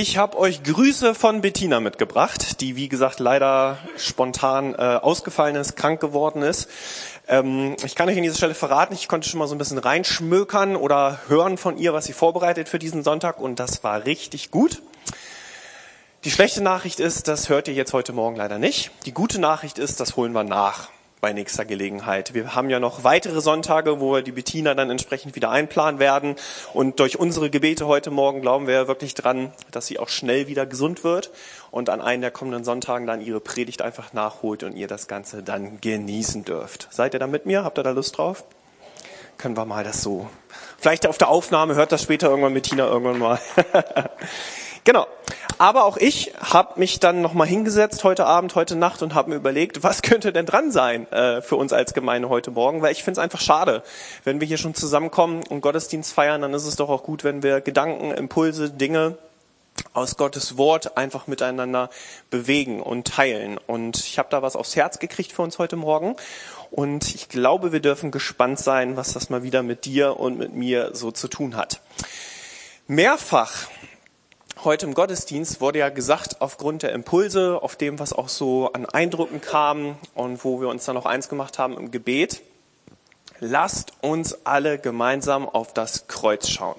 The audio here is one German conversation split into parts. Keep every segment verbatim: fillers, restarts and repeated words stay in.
Ich habe euch Grüße von Bettina mitgebracht, die wie gesagt leider spontan äh, ausgefallen ist, krank geworden ist. Ähm, ich kann euch an dieser Stelle verraten, ich konnte schon mal so ein bisschen reinschmökern oder hören von ihr, was sie vorbereitet für diesen Sonntag, und das war richtig gut. Die schlechte Nachricht ist, das hört ihr jetzt heute Morgen leider nicht. Die gute Nachricht ist, das holen wir nach bei nächster Gelegenheit. Wir haben ja noch weitere Sonntage, wo wir die Bettina dann entsprechend wieder einplanen werden. Und durch unsere Gebete heute Morgen glauben wir wirklich dran, dass sie auch schnell wieder gesund wird und an einem der kommenden Sonntagen dann ihre Predigt einfach nachholt und ihr das Ganze dann genießen dürft. Seid ihr da mit mir? Habt ihr da Lust drauf? Können wir mal das so. Vielleicht auf der Aufnahme hört das später irgendwann Bettina irgendwann mal. Genau. Aber auch ich habe mich dann nochmal hingesetzt heute Abend, heute Nacht und habe mir überlegt, was könnte denn dran sein äh, für uns als Gemeinde heute Morgen, weil ich finde es einfach schade, wenn wir hier schon zusammenkommen und Gottesdienst feiern, dann ist es doch auch gut, wenn wir Gedanken, Impulse, Dinge aus Gottes Wort einfach miteinander bewegen und teilen. Und ich habe da was aufs Herz gekriegt für uns heute Morgen und ich glaube, wir dürfen gespannt sein, was das mal wieder mit dir und mit mir so zu tun hat. Mehrfach heute im Gottesdienst wurde ja gesagt, aufgrund der Impulse, auf dem, was auch so an Eindrücken kam und wo wir uns dann noch eins gemacht haben im Gebet, lasst uns alle gemeinsam auf das Kreuz schauen.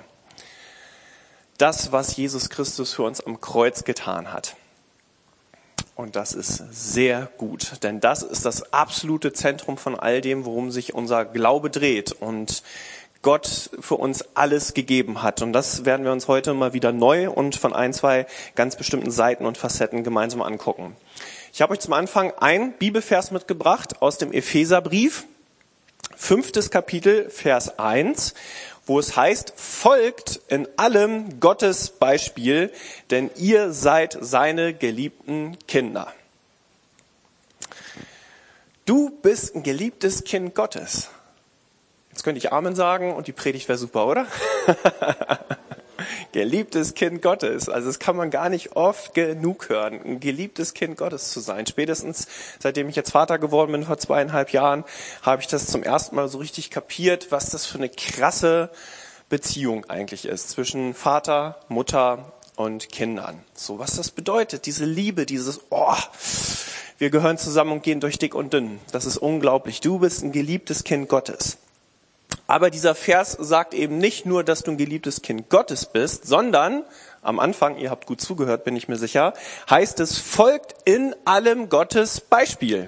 Das, was Jesus Christus für uns am Kreuz getan hat. Und das ist sehr gut, denn das ist das absolute Zentrum von all dem, worum sich unser Glaube dreht und Gott für uns alles gegeben hat. Und das werden wir uns heute mal wieder neu und von ein, zwei ganz bestimmten Seiten und Facetten gemeinsam angucken. Ich habe euch zum Anfang ein Bibelvers mitgebracht aus dem Epheserbrief, fünftes Kapitel, Vers eins, wo es heißt, folgt in allem Gottes Beispiel, denn ihr seid seine geliebten Kinder. Du bist ein geliebtes Kind Gottes. Jetzt könnte ich Amen sagen und die Predigt wäre super, oder? Geliebtes Kind Gottes. Also das kann man gar nicht oft genug hören, ein geliebtes Kind Gottes zu sein. Spätestens seitdem ich jetzt Vater geworden bin, vor zweieinhalb Jahren, habe ich das zum ersten Mal so richtig kapiert, was das für eine krasse Beziehung eigentlich ist zwischen Vater, Mutter und Kindern. So, was das bedeutet, diese Liebe, dieses, oh, wir gehören zusammen und gehen durch dick und dünn. Das ist unglaublich. Du bist ein geliebtes Kind Gottes. Aber dieser Vers sagt eben nicht nur, dass du ein geliebtes Kind Gottes bist, sondern am Anfang, ihr habt gut zugehört, bin ich mir sicher, heißt es, folgt in allem Gottes Beispiel.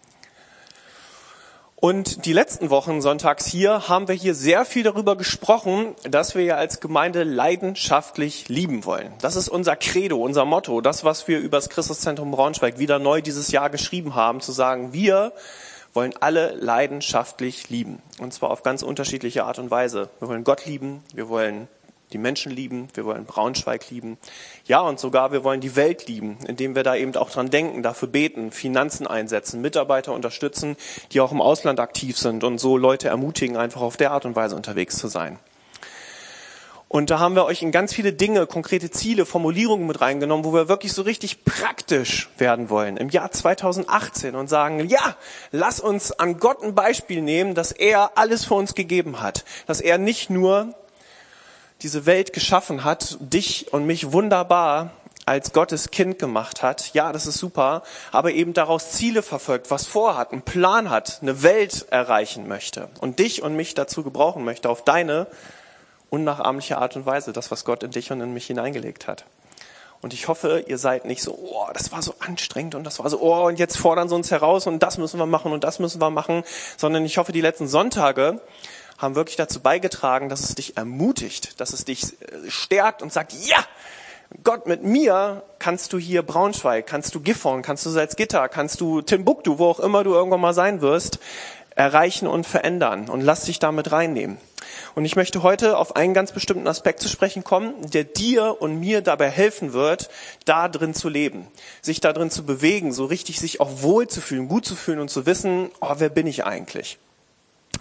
Und die letzten Wochen sonntags hier haben wir hier sehr viel darüber gesprochen, dass wir ja als Gemeinde leidenschaftlich lieben wollen. Das ist unser Credo, unser Motto, das, was wir über das Christuszentrum Braunschweig wieder neu dieses Jahr geschrieben haben, zu sagen, wir wollen alle leidenschaftlich lieben. Und zwar auf ganz unterschiedliche Art und Weise. Wir wollen Gott lieben, wir wollen die Menschen lieben, wir wollen Braunschweig lieben. Ja, und sogar wir wollen die Welt lieben, indem wir da eben auch dran denken, dafür beten, Finanzen einsetzen, Mitarbeiter unterstützen, die auch im Ausland aktiv sind und so Leute ermutigen, einfach auf der Art und Weise unterwegs zu sein. Und da haben wir euch in ganz viele Dinge, konkrete Ziele, Formulierungen mit reingenommen, wo wir wirklich so richtig praktisch werden wollen im Jahr zweitausendachtzehn und sagen, ja, lass uns an Gott ein Beispiel nehmen, dass er alles für uns gegeben hat. Dass er nicht nur diese Welt geschaffen hat, dich und mich wunderbar als Gottes Kind gemacht hat. Ja, das ist super, aber eben daraus Ziele verfolgt, was vorhat, einen Plan hat, eine Welt erreichen möchte und dich und mich dazu gebrauchen möchte, auf deine unnachahmliche Art und Weise, das, was Gott in dich und in mich hineingelegt hat. Und ich hoffe, ihr seid nicht so, oh, das war so anstrengend und das war so, oh, und jetzt fordern sie uns heraus und das müssen wir machen und das müssen wir machen, sondern ich hoffe, die letzten Sonntage haben wirklich dazu beigetragen, dass es dich ermutigt, dass es dich stärkt und sagt, ja, Gott, mit mir kannst du hier Braunschweig, kannst du Gifhorn, kannst du Salzgitter, kannst du Timbuktu, wo auch immer du irgendwann mal sein wirst, erreichen und verändern und lass dich damit reinnehmen. Und ich möchte heute auf einen ganz bestimmten Aspekt zu sprechen kommen, der dir und mir dabei helfen wird, da drin zu leben, sich da drin zu bewegen, so richtig sich auch wohl zu fühlen, gut zu fühlen und zu wissen, oh, wer bin ich eigentlich?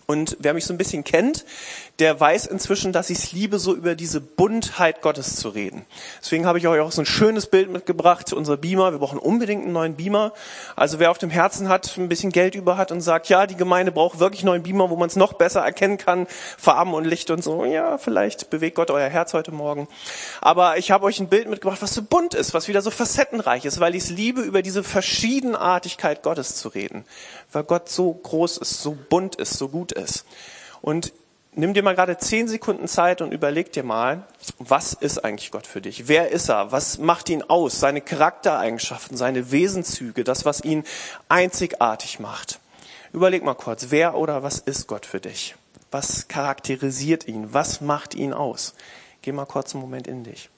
Und wer mich so ein bisschen kennt, der weiß inzwischen, dass ich es liebe, so über diese Buntheit Gottes zu reden. Deswegen habe ich euch auch so ein schönes Bild mitgebracht, unser Beamer. Wir brauchen unbedingt einen neuen Beamer. Also wer auf dem Herzen hat, ein bisschen Geld über hat und sagt, ja, die Gemeinde braucht wirklich einen neuen Beamer, wo man es noch besser erkennen kann, Farben und Licht und so. Ja, vielleicht bewegt Gott euer Herz heute Morgen. Aber ich habe euch ein Bild mitgebracht, was so bunt ist, was wieder so facettenreich ist, weil ich es liebe, über diese Verschiedenartigkeit Gottes zu reden. Weil Gott so groß ist, so bunt ist, so gut ist. Und nimm dir mal gerade zehn Sekunden Zeit und überleg dir mal, was ist eigentlich Gott für dich? Wer ist er? Was macht ihn aus? Seine Charaktereigenschaften, seine Wesenszüge, das, was ihn einzigartig macht. Überleg mal kurz, wer oder was ist Gott für dich? Was charakterisiert ihn? Was macht ihn aus? Geh mal kurz einen Moment in dich.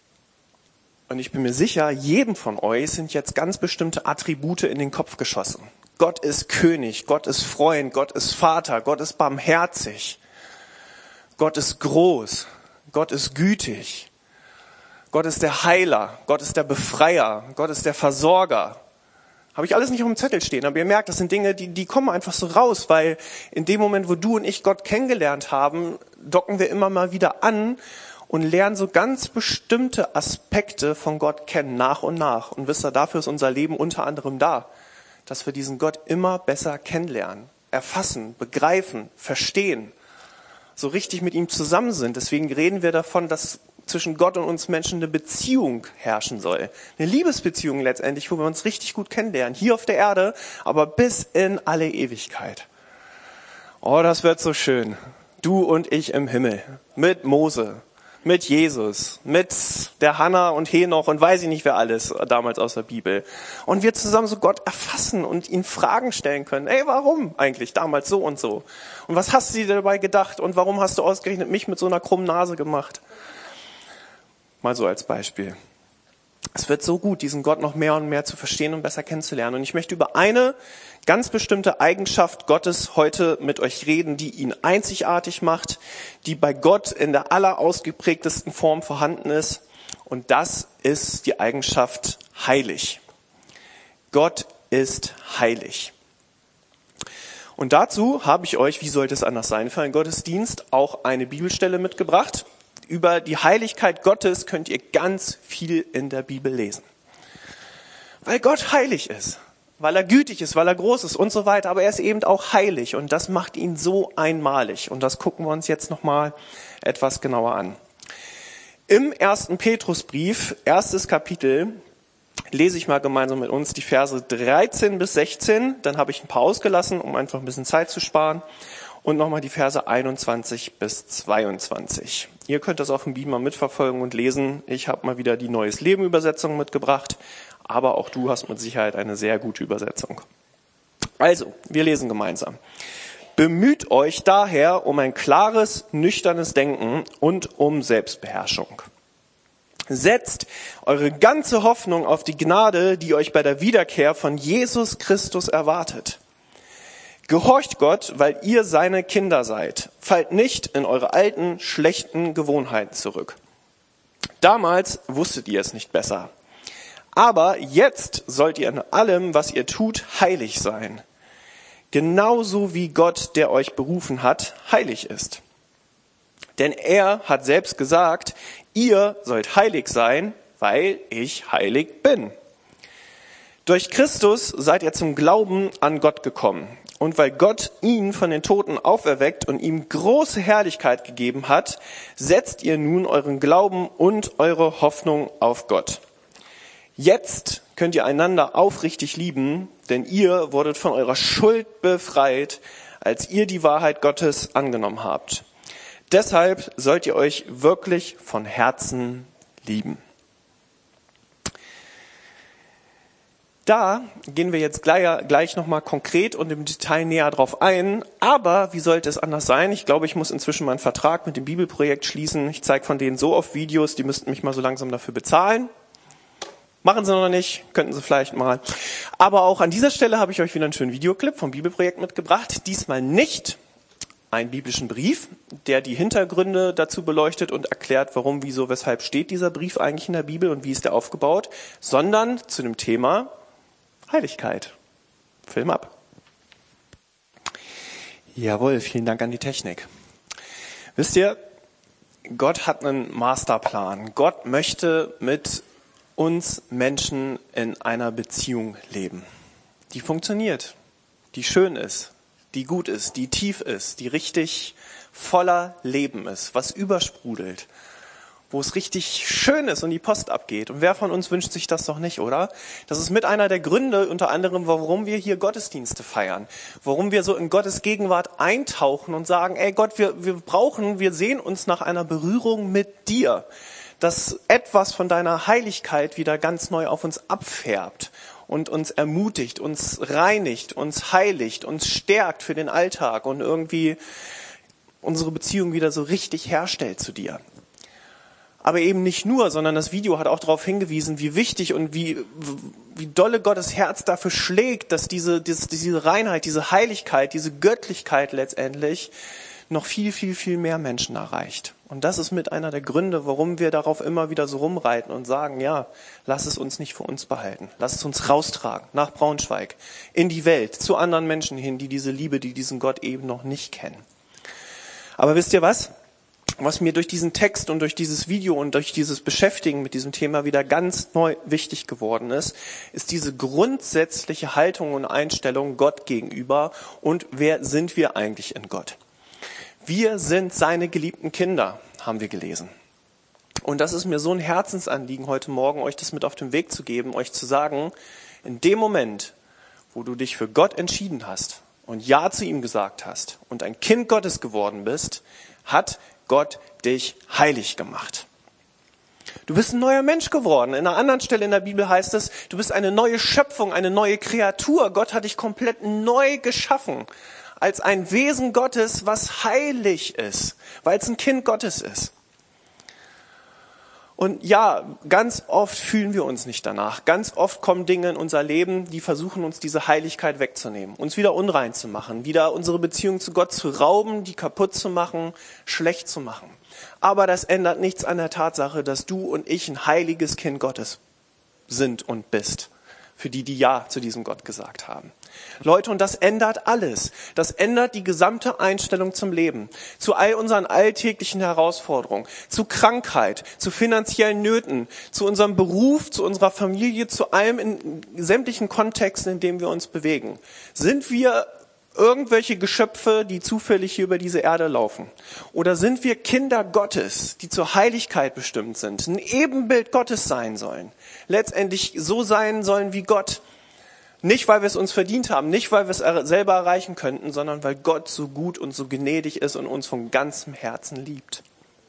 Und ich bin mir sicher, jedem von euch sind jetzt ganz bestimmte Attribute in den Kopf geschossen. Gott ist König, Gott ist Freund, Gott ist Vater, Gott ist barmherzig. Gott ist groß, Gott ist gütig, Gott ist der Heiler, Gott ist der Befreier, Gott ist der Versorger. Habe ich alles nicht auf dem Zettel stehen, aber ihr merkt, das sind Dinge, die, die kommen einfach so raus, weil in dem Moment, wo du und ich Gott kennengelernt haben, docken wir immer mal wieder an und lernen so ganz bestimmte Aspekte von Gott kennen, nach und nach. Und wisst ihr, dafür ist unser Leben unter anderem da, dass wir diesen Gott immer besser kennenlernen, erfassen, begreifen, verstehen, so richtig mit ihm zusammen sind. Deswegen reden wir davon, dass zwischen Gott und uns Menschen eine Beziehung herrschen soll. Eine Liebesbeziehung letztendlich, wo wir uns richtig gut kennenlernen. Hier auf der Erde, aber bis in alle Ewigkeit. Oh, das wird so schön. Du und ich im Himmel. Mit Mose, mit Jesus, mit der Hannah und Henoch und weiß ich nicht wer alles damals aus der Bibel. Und wir zusammen so Gott erfassen und ihn Fragen stellen können. Ey, warum eigentlich damals so und so? Und was hast du dir dabei gedacht? Und warum hast du ausgerechnet mich mit so einer krummen Nase gemacht? Mal so als Beispiel. Es wird so gut, diesen Gott noch mehr und mehr zu verstehen und besser kennenzulernen. Und ich möchte über eine ganz bestimmte Eigenschaft Gottes heute mit euch reden, die ihn einzigartig macht, die bei Gott in der allerausgeprägtesten Form vorhanden ist. Und das ist die Eigenschaft heilig. Gott ist heilig. Und dazu habe ich euch, wie sollte es anders sein, für einen Gottesdienst auch eine Bibelstelle mitgebracht. Über die Heiligkeit Gottes könnt ihr ganz viel in der Bibel lesen. Weil Gott heilig ist, weil er gütig ist, weil er groß ist und so weiter, aber er ist eben auch heilig und das macht ihn so einmalig. Und das gucken wir uns jetzt nochmal etwas genauer an. Im ersten Petrusbrief, erstes Kapitel, lese ich mal gemeinsam mit uns die Verse dreizehn bis sechzehn. Dann habe ich ein paar ausgelassen, um einfach ein bisschen Zeit zu sparen. Und nochmal die Verse einundzwanzig bis zweiundzwanzig. Ihr könnt das auf dem Beamer mitverfolgen und lesen. Ich habe mal wieder die Neues Leben Übersetzung mitgebracht. Aber auch du hast mit Sicherheit eine sehr gute Übersetzung. Also, wir lesen gemeinsam. Bemüht euch daher um ein klares, nüchternes Denken und um Selbstbeherrschung. Setzt eure ganze Hoffnung auf die Gnade, die euch bei der Wiederkehr von Jesus Christus erwartet. Gehorcht Gott, weil ihr seine Kinder seid. Fallt nicht in eure alten, schlechten Gewohnheiten zurück. Damals wusstet ihr es nicht besser. Aber jetzt sollt ihr in allem, was ihr tut, heilig sein. Genauso wie Gott, der euch berufen hat, heilig ist. Denn er hat selbst gesagt, ihr sollt heilig sein, weil ich heilig bin. Durch Christus seid ihr zum Glauben an Gott gekommen. Und weil Gott ihn von den Toten auferweckt und ihm große Herrlichkeit gegeben hat, setzt ihr nun euren Glauben und eure Hoffnung auf Gott. Jetzt könnt ihr einander aufrichtig lieben, denn ihr wurdet von eurer Schuld befreit, als ihr die Wahrheit Gottes angenommen habt. Deshalb sollt ihr euch wirklich von Herzen lieben. Da gehen wir jetzt gleich, gleich nochmal konkret und im Detail näher drauf ein. Aber wie sollte es anders sein? Ich glaube, ich muss inzwischen meinen Vertrag mit dem Bibelprojekt schließen. Ich zeige von denen so oft Videos, die müssten mich mal so langsam dafür bezahlen. Machen sie noch nicht, könnten sie vielleicht mal. Aber auch an dieser Stelle habe ich euch wieder einen schönen Videoclip vom Bibelprojekt mitgebracht. Diesmal nicht einen biblischen Brief, der die Hintergründe dazu beleuchtet und erklärt, warum, wieso, weshalb steht dieser Brief eigentlich in der Bibel und wie ist der aufgebaut, sondern zu dem Thema Heiligkeit. Film ab. Jawohl, vielen Dank an die Technik. Wisst ihr, Gott hat einen Masterplan. Gott möchte mit uns Menschen in einer Beziehung leben, die funktioniert, die schön ist, die gut ist, die tief ist, die richtig voller Leben ist, was übersprudelt, wo es richtig schön ist und die Post abgeht. Und wer von uns wünscht sich das doch nicht, oder? Das ist mit einer der Gründe, unter anderem, warum wir hier Gottesdienste feiern, warum wir so in Gottes Gegenwart eintauchen und sagen, ey Gott, wir, wir brauchen, wir sehen uns nach einer Berührung mit dir, dass etwas von deiner Heiligkeit wieder ganz neu auf uns abfärbt und uns ermutigt, uns reinigt, uns heiligt, uns stärkt für den Alltag und irgendwie unsere Beziehung wieder so richtig herstellt zu dir. Aber eben nicht nur, sondern das Video hat auch darauf hingewiesen, wie wichtig und wie, wie dolle Gottes Herz dafür schlägt, dass diese, diese, diese Reinheit, diese Heiligkeit, diese Göttlichkeit letztendlich noch viel, viel, viel mehr Menschen erreicht. Und das ist mit einer der Gründe, warum wir darauf immer wieder so rumreiten und sagen, ja, lass es uns nicht für uns behalten. Lass es uns raustragen nach Braunschweig, in die Welt, zu anderen Menschen hin, die diese Liebe, die diesen Gott eben noch nicht kennen. Aber wisst ihr was? Was mir durch diesen Text und durch dieses Video und durch dieses Beschäftigen mit diesem Thema wieder ganz neu wichtig geworden ist, ist diese grundsätzliche Haltung und Einstellung Gott gegenüber und wer sind wir eigentlich in Gott? Wir sind seine geliebten Kinder, haben wir gelesen. Und das ist mir so ein Herzensanliegen heute Morgen, euch das mit auf den Weg zu geben, euch zu sagen, in dem Moment, wo du dich für Gott entschieden hast und Ja zu ihm gesagt hast und ein Kind Gottes geworden bist, hat Gott dich heilig gemacht. Du bist ein neuer Mensch geworden. In einer anderen Stelle in der Bibel heißt es, du bist eine neue Schöpfung, eine neue Kreatur. Gott hat dich komplett neu geschaffen. Als ein Wesen Gottes, was heilig ist, weil es ein Kind Gottes ist. Und ja, ganz oft fühlen wir uns nicht danach. Ganz oft kommen Dinge in unser Leben, die versuchen, uns diese Heiligkeit wegzunehmen, uns wieder unrein zu machen, wieder unsere Beziehung zu Gott zu rauben, die kaputt zu machen, schlecht zu machen. Aber das ändert nichts an der Tatsache, dass du und ich ein heiliges Kind Gottes sind und bist. Für die, die Ja zu diesem Gott gesagt haben. Leute, und das ändert alles. Das ändert die gesamte Einstellung zum Leben, zu all unseren alltäglichen Herausforderungen, zu Krankheit, zu finanziellen Nöten, zu unserem Beruf, zu unserer Familie, zu allem in sämtlichen Kontexten, in denen wir uns bewegen. Sind wir irgendwelche Geschöpfe, die zufällig hier über diese Erde laufen? Oder sind wir Kinder Gottes, die zur Heiligkeit bestimmt sind, ein Ebenbild Gottes sein sollen, letztendlich so sein sollen wie Gott? Nicht, weil wir es uns verdient haben, nicht, weil wir es selber erreichen könnten, sondern weil Gott so gut und so gnädig ist und uns von ganzem Herzen liebt.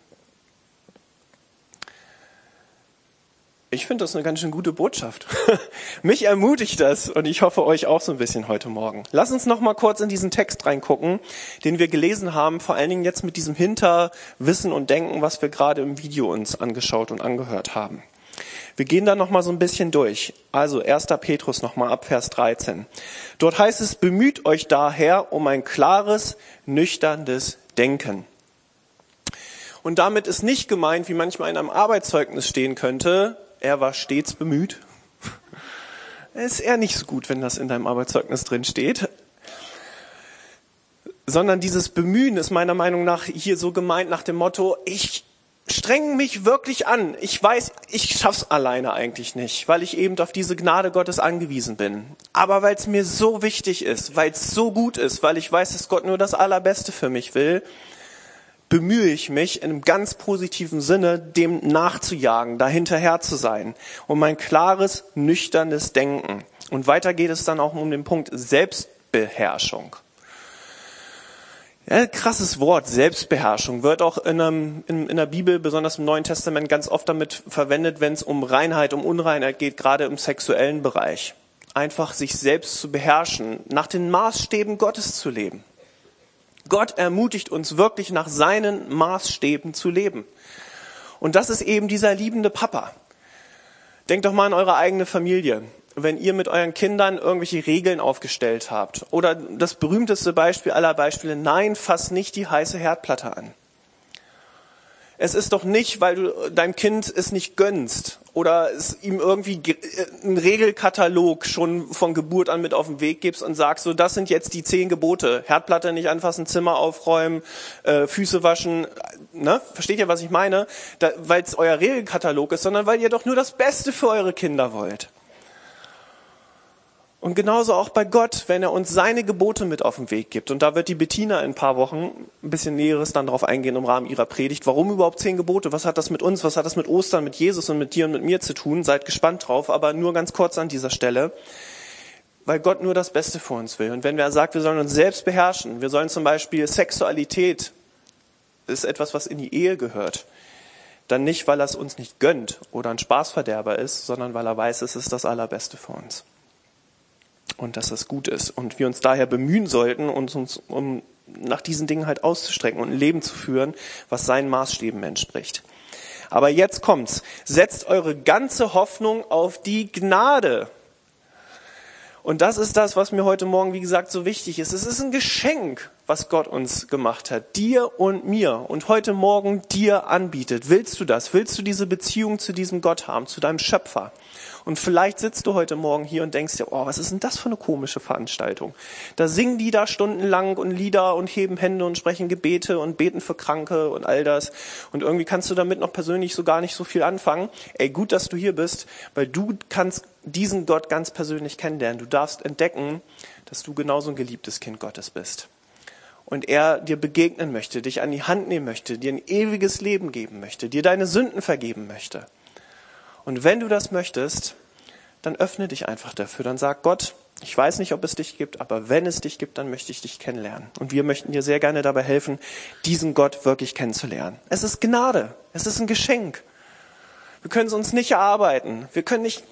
Ich finde das eine ganz schön gute Botschaft. Mich ermutigt das und ich hoffe euch auch so ein bisschen heute Morgen. Lass uns noch mal kurz in diesen Text reingucken, den wir gelesen haben, vor allen Dingen jetzt mit diesem Hinterwissen und Denken, was wir gerade im Video uns angeschaut und angehört haben. Wir gehen da noch mal so ein bisschen durch. Also erster Petrus noch mal ab Vers dreizehn. Dort heißt es, bemüht euch daher um ein klares, nüchternes Denken. Und damit ist nicht gemeint, wie manchmal in einem Arbeitszeugnis stehen könnte, er war stets bemüht. Ist eher nicht so gut, wenn das in deinem Arbeitszeugnis drin steht. Sondern dieses Bemühen ist meiner Meinung nach hier so gemeint nach dem Motto, ich strenge mich wirklich an. Ich weiß, ich schaff's alleine eigentlich nicht, weil ich eben auf diese Gnade Gottes angewiesen bin. Aber weil es mir so wichtig ist, weil es so gut ist, weil ich weiß, dass Gott nur das Allerbeste für mich will, bemühe ich mich in einem ganz positiven Sinne, dem nachzujagen, dahinterher zu sein, um ein klares, nüchternes Denken. Und weiter geht es dann auch um den Punkt Selbstbeherrschung. Ja, krasses Wort, Selbstbeherrschung, wird auch in, einem, in, in der Bibel, besonders im Neuen Testament, ganz oft damit verwendet, wenn es um Reinheit, um Unreinheit geht, gerade im sexuellen Bereich. Einfach sich selbst zu beherrschen, nach den Maßstäben Gottes zu leben. Gott ermutigt uns wirklich, nach seinen Maßstäben zu leben. Und das ist eben dieser liebende Papa. Denkt doch mal an eure eigene Familie. Wenn ihr mit euren Kindern irgendwelche Regeln aufgestellt habt. Oder das berühmteste Beispiel aller Beispiele, nein, fass nicht die heiße Herdplatte an. Es ist doch nicht, weil du deinem Kind es nicht gönnst oder es ihm irgendwie einen Regelkatalog schon von Geburt an mit auf den Weg gibst und sagst, so, das sind jetzt die zehn Gebote. Herdplatte nicht anfassen, Zimmer aufräumen, äh, Füße waschen. Ne? Versteht ihr, was ich meine? Da, weil es euer Regelkatalog ist, sondern weil ihr doch nur das Beste für eure Kinder wollt. Und genauso auch bei Gott, wenn er uns seine Gebote mit auf den Weg gibt. Und da wird die Bettina in ein paar Wochen ein bisschen Näheres dann darauf eingehen im Rahmen ihrer Predigt. Warum überhaupt zehn Gebote? Was hat das mit uns? Was hat das mit Ostern, mit Jesus und mit dir und mit mir zu tun? Seid gespannt drauf, aber nur ganz kurz an dieser Stelle. Weil Gott nur das Beste für uns will. Und wenn er sagt, wir sollen uns selbst beherrschen, wir sollen zum Beispiel Sexualität, ist etwas, was in die Ehe gehört, dann nicht, weil er es uns nicht gönnt oder ein Spaßverderber ist, sondern weil er weiß, es ist das Allerbeste für uns. Und dass das gut ist. Und wir uns daher bemühen sollten, uns, uns um nach diesen Dingen halt auszustrecken und ein Leben zu führen, was seinen Maßstäben entspricht. Aber jetzt kommt's. Setzt eure ganze Hoffnung auf die Gnade. Und das ist das, was mir heute Morgen, wie gesagt, so wichtig ist. Es ist ein Geschenk, was Gott uns gemacht hat, dir und mir, und heute Morgen dir anbietet. Willst du das? Willst du diese Beziehung zu diesem Gott haben, zu deinem Schöpfer? Und vielleicht sitzt du heute Morgen hier und denkst dir, oh, was ist denn das für eine komische Veranstaltung? Da singen die da stundenlang und Lieder und heben Hände und sprechen Gebete und beten für Kranke und all das. Und irgendwie kannst du damit noch persönlich so gar nicht so viel anfangen. Ey, gut, dass du hier bist, weil du kannst diesen Gott ganz persönlich kennenlernen. Du darfst entdecken, dass du genauso ein geliebtes Kind Gottes bist. Und er dir begegnen möchte, dich an die Hand nehmen möchte, dir ein ewiges Leben geben möchte, dir deine Sünden vergeben möchte. Und wenn du das möchtest, dann öffne dich einfach dafür. Dann sag Gott, ich weiß nicht, ob es dich gibt, aber wenn es dich gibt, dann möchte ich dich kennenlernen. Und wir möchten dir sehr gerne dabei helfen, diesen Gott wirklich kennenzulernen. Es ist Gnade. Es ist ein Geschenk. Wir können es uns nicht erarbeiten. Wir können nicht...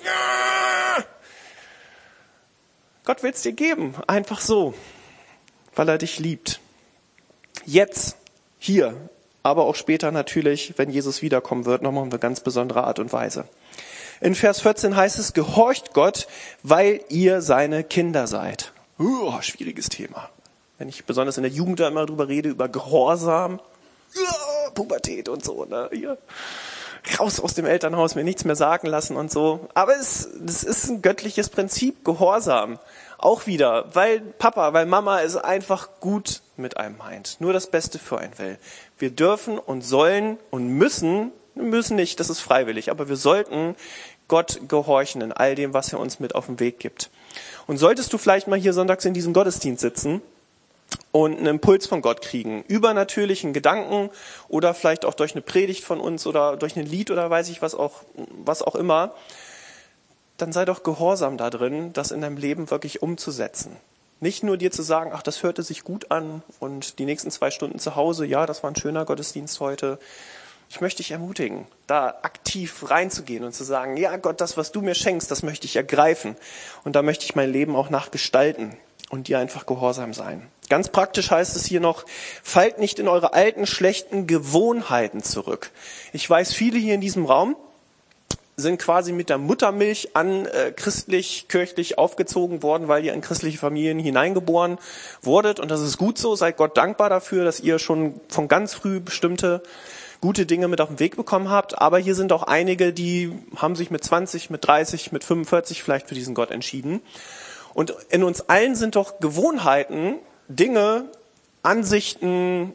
Gott will es dir geben. Einfach so. Weil er dich liebt. Jetzt, hier, aber auch später natürlich, wenn Jesus wiederkommen wird, nochmal auf eine ganz besondere Art und Weise. In Vers vierzehn heißt es, gehorcht Gott, weil ihr seine Kinder seid. Uh, schwieriges Thema. Wenn ich besonders in der Jugend da immer drüber rede, über Gehorsam, uh, Pubertät und so, ne? Hier, raus aus dem Elternhaus, mir nichts mehr sagen lassen und so. Aber es, das ist ein göttliches Prinzip, Gehorsam. Auch wieder, weil Papa, weil Mama es einfach gut mit einem meint. Nur das Beste für einen will. Wir dürfen und sollen und müssen, müssen nicht, das ist freiwillig, aber wir sollten Gott gehorchen in all dem, was er uns mit auf den Weg gibt. Und solltest du vielleicht mal hier sonntags in diesem Gottesdienst sitzen und einen Impuls von Gott kriegen, übernatürlichen Gedanken oder vielleicht auch durch eine Predigt von uns oder durch ein Lied oder weiß ich was auch, was auch immer, dann sei doch gehorsam da drin, das in deinem Leben wirklich umzusetzen. Nicht nur dir zu sagen, ach, das hörte sich gut an und die nächsten zwei Stunden zu Hause, ja, das war ein schöner Gottesdienst heute. Ich möchte dich ermutigen, da aktiv reinzugehen und zu sagen, ja Gott, das, was du mir schenkst, das möchte ich ergreifen. Und da möchte ich mein Leben auch nachgestalten und dir einfach gehorsam sein. Ganz praktisch heißt es hier noch, fallt nicht in eure alten, schlechten Gewohnheiten zurück. Ich weiß, viele hier in diesem Raum sind quasi mit der Muttermilch an äh, christlich, kirchlich aufgezogen worden, weil ihr in christliche Familien hineingeboren wurdet. Und das ist gut so. Seid Gott dankbar dafür, dass ihr schon von ganz früh bestimmte gute Dinge mit auf den Weg bekommen habt. Aber hier sind auch einige, die haben sich mit zwanzig, mit dreißig, mit fünfundvierzig vielleicht für diesen Gott entschieden. Und in uns allen sind doch Gewohnheiten, Dinge, Ansichten,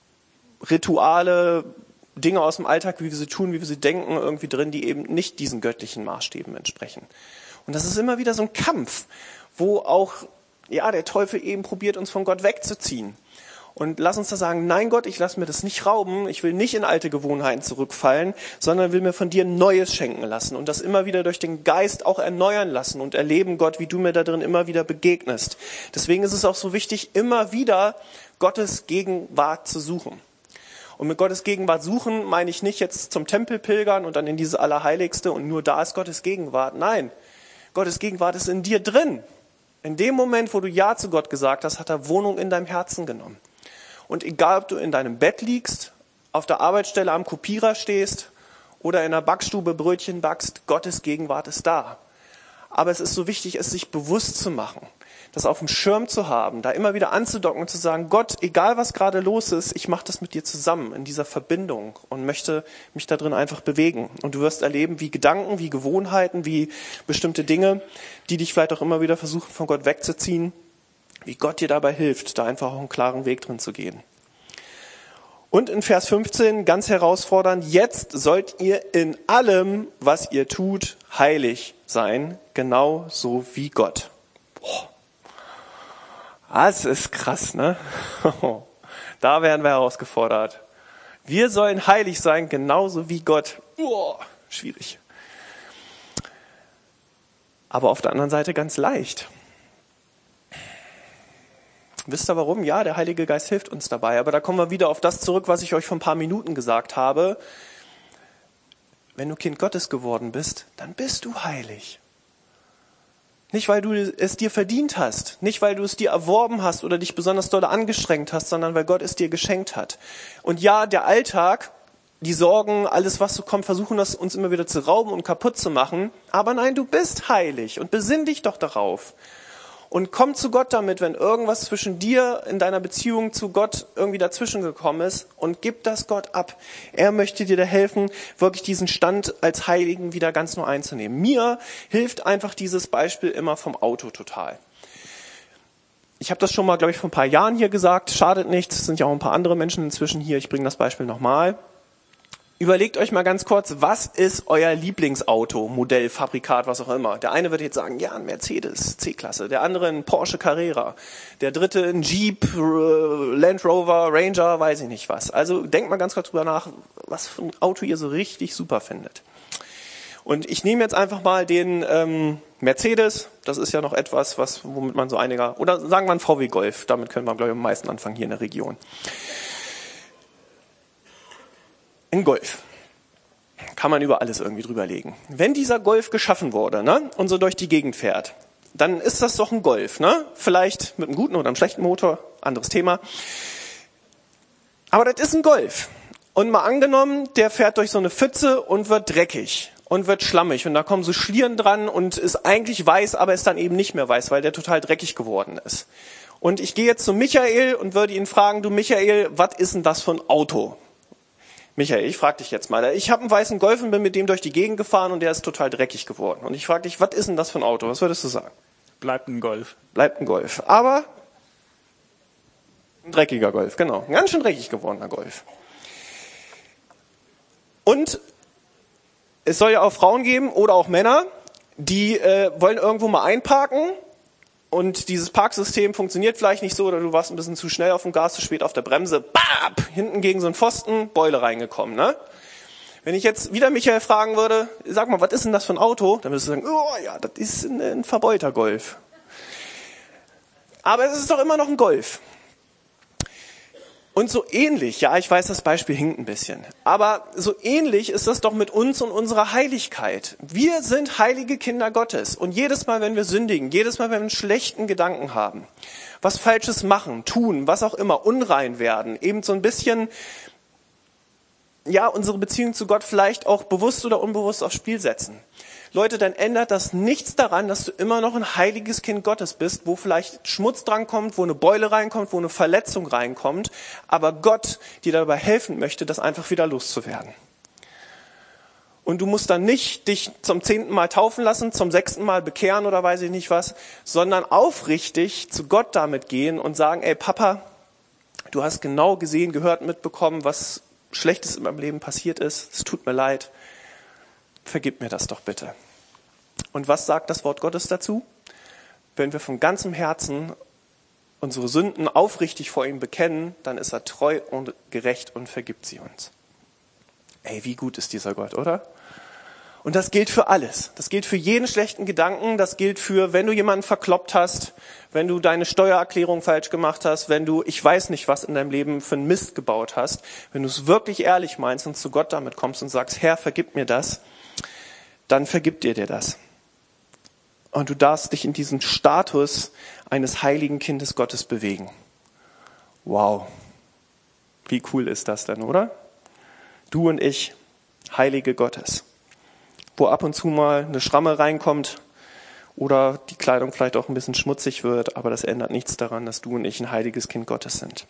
Rituale, Dinge aus dem Alltag, wie wir sie tun, wie wir sie denken, irgendwie drin, die eben nicht diesen göttlichen Maßstäben entsprechen. Und das ist immer wieder so ein Kampf, wo auch ja der Teufel eben probiert, uns von Gott wegzuziehen. Und lass uns da sagen, nein Gott, ich lasse mir das nicht rauben, ich will nicht in alte Gewohnheiten zurückfallen, sondern will mir von dir Neues schenken lassen und das immer wieder durch den Geist auch erneuern lassen und erleben, Gott, wie du mir da drin immer wieder begegnest. Deswegen ist es auch so wichtig, immer wieder Gottes Gegenwart zu suchen. Und mit Gottes Gegenwart suchen meine ich nicht jetzt zum Tempel pilgern und dann in dieses Allerheiligste und nur da ist Gottes Gegenwart. Nein, Gottes Gegenwart ist in dir drin. In dem Moment, wo du Ja zu Gott gesagt hast, hat er Wohnung in deinem Herzen genommen. Und egal, ob du in deinem Bett liegst, auf der Arbeitsstelle am Kopierer stehst oder in der Backstube Brötchen backst, Gottes Gegenwart ist da. Aber es ist so wichtig, es sich bewusst zu machen, das auf dem Schirm zu haben, da immer wieder anzudocken und zu sagen, Gott, egal was gerade los ist, ich mache das mit dir zusammen in dieser Verbindung und möchte mich da drin einfach bewegen. Und du wirst erleben, wie Gedanken, wie Gewohnheiten, wie bestimmte Dinge, die dich vielleicht auch immer wieder versuchen, von Gott wegzuziehen, wie Gott dir dabei hilft, da einfach auch einen klaren Weg drin zu gehen. Und in Vers fünfzehn, ganz herausfordernd, jetzt sollt ihr in allem, was ihr tut, heilig sein, genau so wie Gott. Boah. Das ist krass, ne? Da werden wir herausgefordert. Wir sollen heilig sein, genauso wie Gott. Boah, schwierig. Aber auf der anderen Seite ganz leicht. Wisst ihr warum? Ja, der Heilige Geist hilft uns dabei. Aber da kommen wir wieder auf das zurück, was ich euch vor ein paar Minuten gesagt habe. Wenn du Kind Gottes geworden bist, dann bist du heilig. Nicht, weil du es dir verdient hast, nicht, weil du es dir erworben hast oder dich besonders doll angestrengt hast, sondern weil Gott es dir geschenkt hat. Und ja, der Alltag, die Sorgen, alles, was so kommt, versuchen das uns immer wieder zu rauben und kaputt zu machen. Aber nein, du bist heilig und besinn dich doch darauf. Und komm zu Gott damit, wenn irgendwas zwischen dir in deiner Beziehung zu Gott irgendwie dazwischen gekommen ist, und gib das Gott ab. Er möchte dir da helfen, wirklich diesen Stand als Heiligen wieder ganz neu einzunehmen. Mir hilft einfach dieses Beispiel immer vom Auto total. Ich habe das schon mal, glaube ich, vor ein paar Jahren hier gesagt. Schadet nichts, es sind ja auch ein paar andere Menschen inzwischen hier. Ich bringe das Beispiel nochmal. Überlegt euch mal ganz kurz, was ist euer Lieblingsauto, Modell, Fabrikat, was auch immer. Der eine wird jetzt sagen, ja, ein Mercedes, C-Klasse. Der andere ein Porsche Carrera. Der dritte ein Jeep, Land Rover, Ranger, weiß ich nicht was. Also denkt mal ganz kurz drüber nach, was für ein Auto ihr so richtig super findet. Und ich nehme jetzt einfach mal den ähm, Mercedes. Das ist ja noch etwas, was womit man so einiger, oder sagen wir ein V W Golf. Damit können wir, glaube ich, am meisten anfangen hier in der Region. Ein Golf. Kann man über alles irgendwie drüber legen. Wenn dieser Golf geschaffen wurde, ne, und so durch die Gegend fährt, dann ist das doch ein Golf, ne? Vielleicht mit einem guten oder einem schlechten Motor, anderes Thema. Aber das ist ein Golf. Und mal angenommen, der fährt durch so eine Pfütze und wird dreckig und wird schlammig. Und da kommen so Schlieren dran und ist eigentlich weiß, aber ist dann eben nicht mehr weiß, weil der total dreckig geworden ist. Und ich gehe jetzt zu Michael und würde ihn fragen, du Michael, was ist denn das für ein Auto? Michael, ich frage dich jetzt mal. Ich habe einen weißen Golf und bin mit dem durch die Gegend gefahren und der ist total dreckig geworden. Und ich frage dich, was ist denn das für ein Auto? Was würdest du sagen? Bleibt ein Golf. Bleibt ein Golf. Aber ein dreckiger Golf, genau. Ein ganz schön dreckig gewordener Golf. Und es soll ja auch Frauen geben oder auch Männer, die äh, wollen irgendwo mal einparken. Und dieses Parksystem funktioniert vielleicht nicht so, oder du warst ein bisschen zu schnell auf dem Gas, zu spät auf der Bremse. Bap! Hinten gegen so einen Pfosten, Beule reingekommen. Ne? Wenn ich jetzt wieder Michael fragen würde, sag mal, was ist denn das für ein Auto? Dann würdest du sagen, oh ja, das ist ein, ein verbeulter Golf. Aber es ist doch immer noch ein Golf. Und so ähnlich, ja, ich weiß, das Beispiel hinkt ein bisschen, aber so ähnlich ist das doch mit uns und unserer Heiligkeit. Wir sind heilige Kinder Gottes und jedes Mal, wenn wir sündigen, jedes Mal, wenn wir einen schlechten Gedanken haben, was Falsches machen, tun, was auch immer, unrein werden, eben so ein bisschen, ja, unsere Beziehung zu Gott vielleicht auch bewusst oder unbewusst aufs Spiel setzen. Leute, dann ändert das nichts daran, dass du immer noch ein heiliges Kind Gottes bist, wo vielleicht Schmutz drankommt, wo eine Beule reinkommt, wo eine Verletzung reinkommt, aber Gott dir dabei helfen möchte, das einfach wieder loszuwerden. Und du musst dann nicht dich zum zehnten Mal taufen lassen, zum sechsten Mal bekehren oder weiß ich nicht was, sondern aufrichtig zu Gott damit gehen und sagen, ey Papa, du hast genau gesehen, gehört, mitbekommen, was Schlechtes in meinem Leben passiert ist. Es tut mir leid. Vergib mir das doch bitte. Und was sagt das Wort Gottes dazu? Wenn wir von ganzem Herzen unsere Sünden aufrichtig vor ihm bekennen, dann ist er treu und gerecht und vergibt sie uns. Ey, wie gut ist dieser Gott, oder? Und das gilt für alles. Das gilt für jeden schlechten Gedanken. Das gilt für, wenn du jemanden verkloppt hast, wenn du deine Steuererklärung falsch gemacht hast, wenn du, ich weiß nicht, was in deinem Leben für einen Mist gebaut hast. Wenn du es wirklich ehrlich meinst und zu Gott damit kommst und sagst, Herr, vergib mir das, dann vergibt er dir das. Und du darfst dich in diesen Status eines heiligen Kindes Gottes bewegen. Wow. Wie cool ist das denn, oder? Du und ich, Heilige Gottes. Wo ab und zu mal eine Schramme reinkommt oder die Kleidung vielleicht auch ein bisschen schmutzig wird, aber das ändert nichts daran, dass du und ich ein heiliges Kind Gottes sind.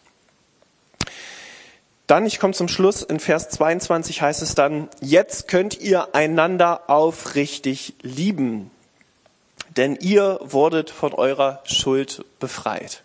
Dann, ich komme zum Schluss, in Vers zweiundzwanzig heißt es dann, jetzt könnt ihr einander aufrichtig lieben, denn ihr wurdet von eurer Schuld befreit.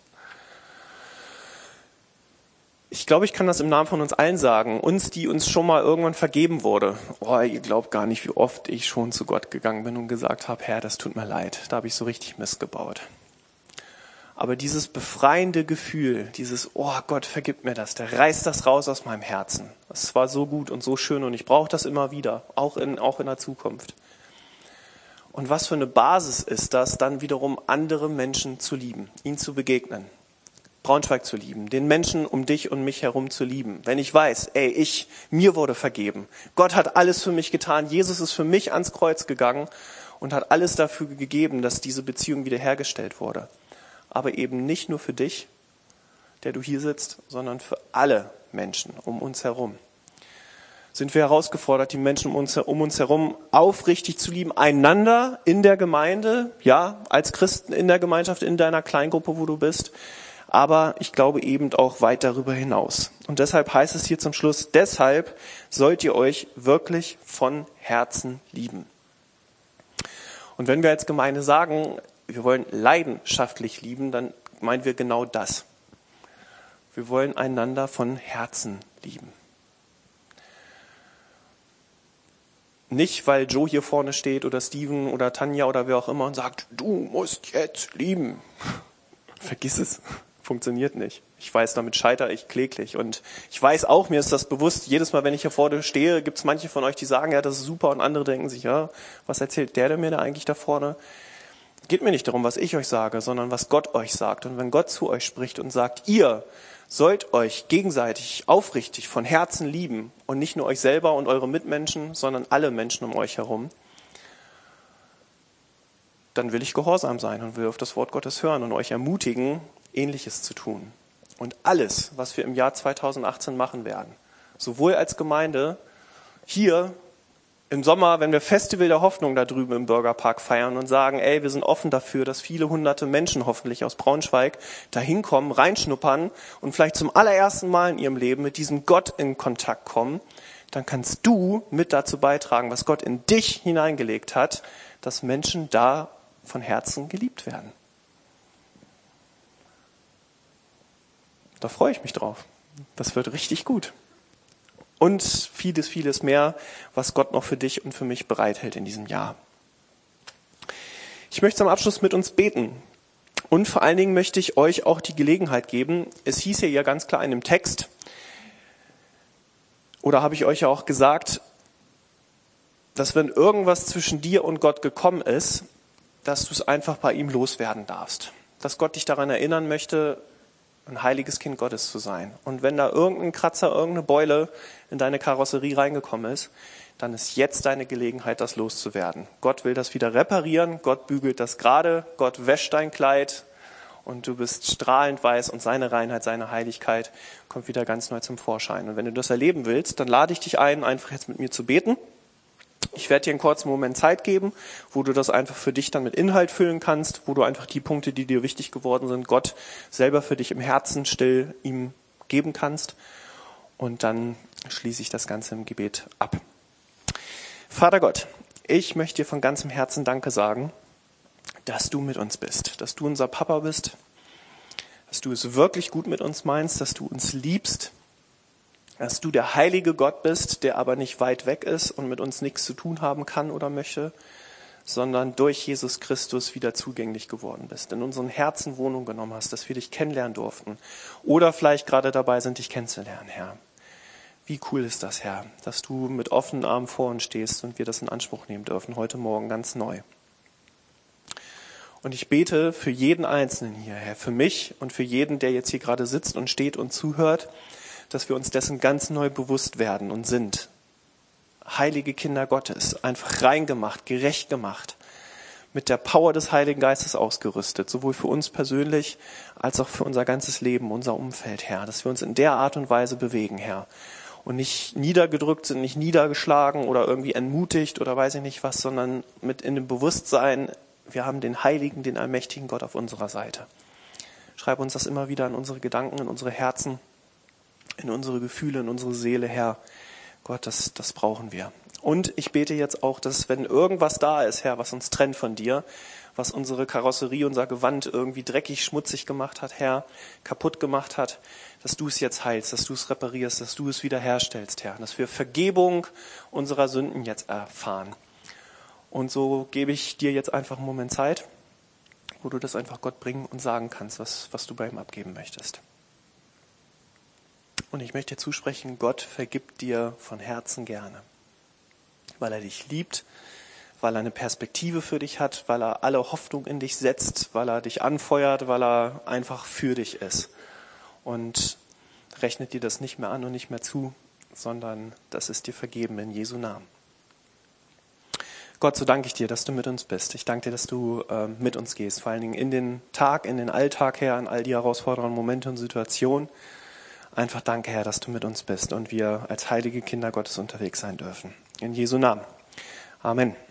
Ich glaube, ich kann das im Namen von uns allen sagen, uns, die uns schon mal irgendwann vergeben wurde. Oh, ihr glaubt gar nicht, wie oft ich schon zu Gott gegangen bin und gesagt habe, Herr, das tut mir leid, da habe ich so richtig Mist gebaut. Aber dieses befreiende Gefühl, dieses, oh Gott, vergib mir das, der reißt das raus aus meinem Herzen. Das war so gut und so schön und ich brauche das immer wieder, auch in, auch in der Zukunft. Und was für eine Basis ist das, dann wiederum andere Menschen zu lieben, ihnen zu begegnen, Braunschweig zu lieben, den Menschen um dich und mich herum zu lieben. Wenn ich weiß, ey, ich, mir wurde vergeben, Gott hat alles für mich getan, Jesus ist für mich ans Kreuz gegangen und hat alles dafür gegeben, dass diese Beziehung wiederhergestellt wurde. Aber eben nicht nur für dich, der du hier sitzt, sondern für alle Menschen um uns herum. Sind wir herausgefordert, die Menschen um uns, um uns herum aufrichtig zu lieben, einander in der Gemeinde, ja, als Christen in der Gemeinschaft, in deiner Kleingruppe, wo du bist, aber ich glaube eben auch weit darüber hinaus. Und deshalb heißt es hier zum Schluss, deshalb sollt ihr euch wirklich von Herzen lieben. Und wenn wir als Gemeinde sagen, wir wollen leidenschaftlich lieben, dann meinen wir genau das. Wir wollen einander von Herzen lieben. Nicht, weil Joe hier vorne steht oder Steven oder Tanja oder wer auch immer und sagt, du musst jetzt lieben. Vergiss es. Funktioniert nicht. Ich weiß, damit scheitere ich kläglich. Und ich weiß auch, mir ist das bewusst, jedes Mal, wenn ich hier vorne stehe, gibt es manche von euch, die sagen, ja, das ist super und andere denken sich, ja, was erzählt der denn mir da eigentlich da vorne? Geht mir nicht darum, was ich euch sage, sondern was Gott euch sagt. Und wenn Gott zu euch spricht und sagt, ihr sollt euch gegenseitig aufrichtig von Herzen lieben und nicht nur euch selber und eure Mitmenschen, sondern alle Menschen um euch herum, dann will ich gehorsam sein und will auf das Wort Gottes hören und euch ermutigen, Ähnliches zu tun. Und alles, was wir im Jahr zweitausendachtzehn machen werden, sowohl als Gemeinde hier im Sommer, wenn wir Festival der Hoffnung da drüben im Bürgerpark feiern und sagen, ey, wir sind offen dafür, dass viele hunderte Menschen hoffentlich aus Braunschweig da hinkommen, reinschnuppern und vielleicht zum allerersten Mal in ihrem Leben mit diesem Gott in Kontakt kommen, dann kannst du mit dazu beitragen, was Gott in dich hineingelegt hat, dass Menschen da von Herzen geliebt werden. Da freue ich mich drauf. Das wird richtig gut. Und vieles, vieles mehr, was Gott noch für dich und für mich bereithält in diesem Jahr. Ich möchte zum Abschluss mit uns beten. Und vor allen Dingen möchte ich euch auch die Gelegenheit geben, es hieß ja ganz klar in dem Text, oder habe ich euch ja auch gesagt, dass wenn irgendwas zwischen dir und Gott gekommen ist, dass du es einfach bei ihm loswerden darfst. Dass Gott dich daran erinnern möchte, ein heiliges Kind Gottes zu sein. Und wenn da irgendein Kratzer, irgendeine Beule in deine Karosserie reingekommen ist, dann ist jetzt deine Gelegenheit, das loszuwerden. Gott will das wieder reparieren, Gott bügelt das gerade, Gott wäscht dein Kleid und du bist strahlend weiß und seine Reinheit, seine Heiligkeit kommt wieder ganz neu zum Vorschein. Und wenn du das erleben willst, dann lade ich dich ein, einfach jetzt mit mir zu beten. Ich werde dir einen kurzen Moment Zeit geben, wo du das einfach für dich dann mit Inhalt füllen kannst, wo du einfach die Punkte, die dir wichtig geworden sind, Gott selber für dich im Herzen still ihm geben kannst. Und dann schließe ich das Ganze im Gebet ab. Vater Gott, ich möchte dir von ganzem Herzen Danke sagen, dass du mit uns bist, dass du unser Papa bist, dass du es wirklich gut mit uns meinst, dass du uns liebst, dass du der heilige Gott bist, der aber nicht weit weg ist und mit uns nichts zu tun haben kann oder möchte, sondern durch Jesus Christus wieder zugänglich geworden bist, in unseren Herzen Wohnung genommen hast, dass wir dich kennenlernen durften oder vielleicht gerade dabei sind, dich kennenzulernen, Herr. Wie cool ist das, Herr, dass du mit offenen Armen vor uns stehst und wir das in Anspruch nehmen dürfen, heute Morgen ganz neu. Und ich bete für jeden Einzelnen hier, Herr, für mich und für jeden, der jetzt hier gerade sitzt und steht und zuhört, dass wir uns dessen ganz neu bewusst werden und sind. Heilige Kinder Gottes, einfach rein gemacht, gerecht gemacht, mit der Power des Heiligen Geistes ausgerüstet, sowohl für uns persönlich als auch für unser ganzes Leben, unser Umfeld, Herr, dass wir uns in der Art und Weise bewegen, Herr, und nicht niedergedrückt sind, nicht niedergeschlagen oder irgendwie entmutigt oder weiß ich nicht was, sondern mit in dem Bewusstsein, wir haben den heiligen, den allmächtigen Gott auf unserer Seite. Schreib uns das immer wieder in unsere Gedanken, in unsere Herzen, in unsere Gefühle, in unsere Seele, Herr. Gott, das, das brauchen wir. Und ich bete jetzt auch, dass wenn irgendwas da ist, Herr, was uns trennt von dir, was unsere Karosserie, unser Gewand irgendwie dreckig, schmutzig gemacht hat, Herr, kaputt gemacht hat, dass du es jetzt heilst, dass du es reparierst, dass du es wiederherstellst, Herr. Dass wir Vergebung unserer Sünden jetzt erfahren. Und so gebe ich dir jetzt einfach einen Moment Zeit, wo du das einfach Gott bringen und sagen kannst, was, was du bei ihm abgeben möchtest. Und ich möchte dir zusprechen, Gott vergibt dir von Herzen gerne, weil er dich liebt, weil er eine Perspektive für dich hat, weil er alle Hoffnung in dich setzt, weil er dich anfeuert, weil er einfach für dich ist. Und rechnet dir das nicht mehr an und nicht mehr zu, sondern das ist dir vergeben in Jesu Namen. Gott, so danke ich dir, dass du mit uns bist. Ich danke dir, dass du äh, mit uns gehst, vor allen Dingen in den Tag, in den Alltag, Herr, in all die herausfordernden Momente und Situationen. Einfach danke, Herr, dass du mit uns bist und wir als heilige Kinder Gottes unterwegs sein dürfen. In Jesu Namen. Amen.